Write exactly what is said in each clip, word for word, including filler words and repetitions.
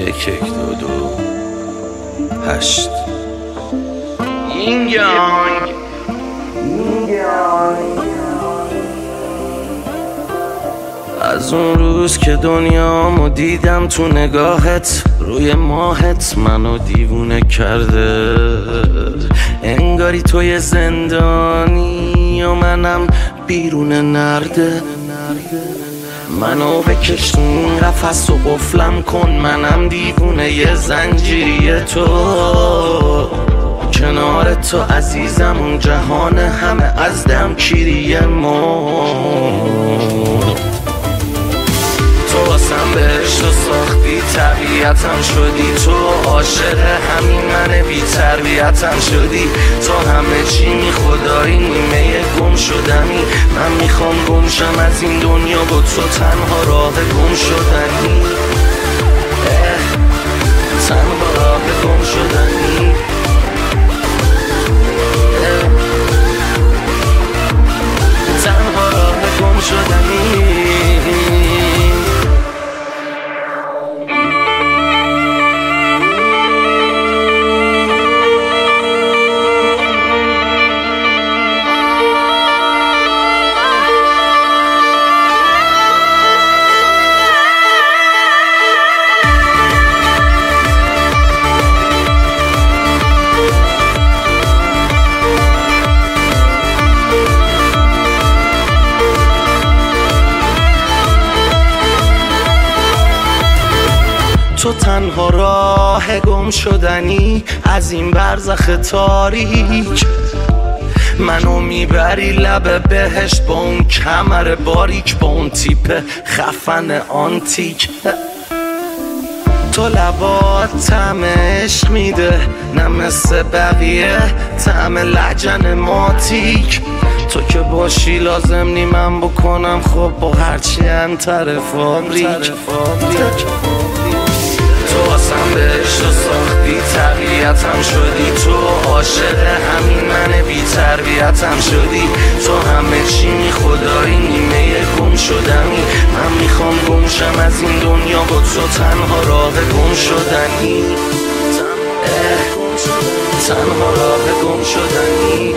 یک یک دو دو هشت. یینگ یانگ از اون روز که دنیامو دیدم تو نگاهت، روی ماهت منو دیوونه کرده. انگاری توی زندانی و منم بیرون نرده. منو بکش تو این قفس و قفلم کن، منم دیوونه ی زنجیری تو. کنار تو عزیزم اون جهان همه از دم کیری مرد. تو واسم بهشت و ساختی طبیعتم شدی، تو عاشق همین من بی تربیتم شدی. تو همه چی می خدایی نیمه گم شدنی، من میخوام گم شم از این دنیا با تو، تنها راه گم شدنی، تنها راه گم شدنی. تنها راه گم شدنی. تو تنها راه گم شدنی از این برزخ تاریک. منو میبری لب بهشت با اون کمر باریک، با اون تیپ خفن آنتیک. تو لبات طعم عشق میده، نه مثل بقیه طعم لجن ماتیک. تو که باشی لازم نی من بکنم خب با هرچی انتر فابریک. تو واسم بهشت و ساختی طبیعتم شدی، تو عاشق همین من بی تربیتم شدی. تو همه چی می خدایی نیمه گم شدنی، من میخوام گم شم از این دنیا با تو، تنها راه گم شدنی، تنها راه گم شدنی.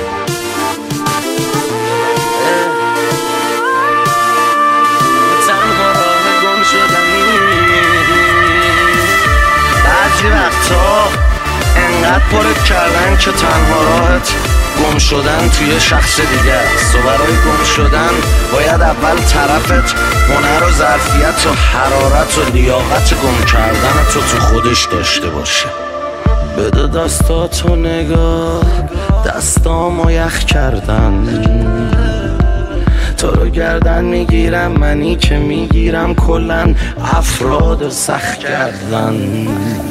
بعضی وقتا انقدر پرت کردن که تنها راحت گم شدن توی شخص دیگه است. و برای گم شدن باید اول طرفت هنر و ظرفیت و حرارت و لیاقت گم کردن تو تو خودش داشته باشه. بده دستاتو نگاه، دستامو یخ کردن. تو رو گردن میگیرم، منی که میگیرم کلن افراد سخت کردن.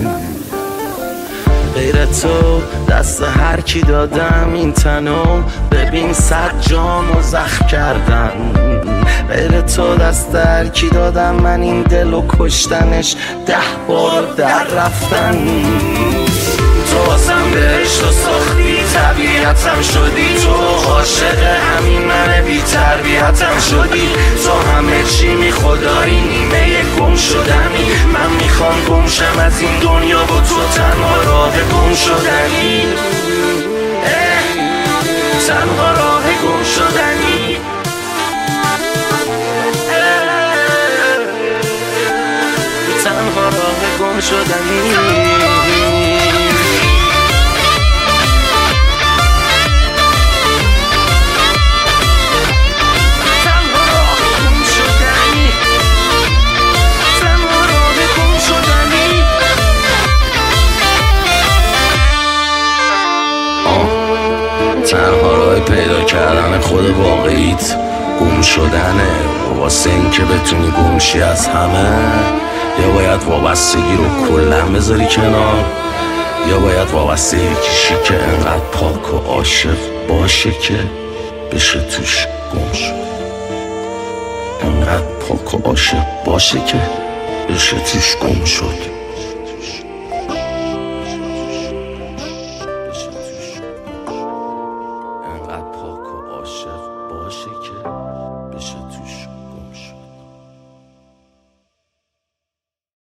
غیر تو دست هر کی دادم این تنو، ببین صد جامو زخم کردن. غیر تو دست هر کی دادم من این دلو کشتنش ده بار در رفتن. تو واسم بهشت و ساختی طبیعتم شدی، تو عاشق همین من بی تربیتم شدی. تو همه چی می خدایی نیمه گم شدنی، من میخوام گم شم از این دنیا با تو، تنها راه گم شدنی، تنها راه گم شدنی. تنها راه گم شدنی. تنها راه پیدا کردن خود واقعیت گم شدنه. واسه این که بتونی گمشی از همه، یا باید وابستگی رو کلن بذاری کنار، یا باید وابسته یکیشی که انقدر پاک و عاشق باشه که بشه توش گم شد. انقدر پاک و عاشق باشه که بشه توش گم شد. باشه که بشه توش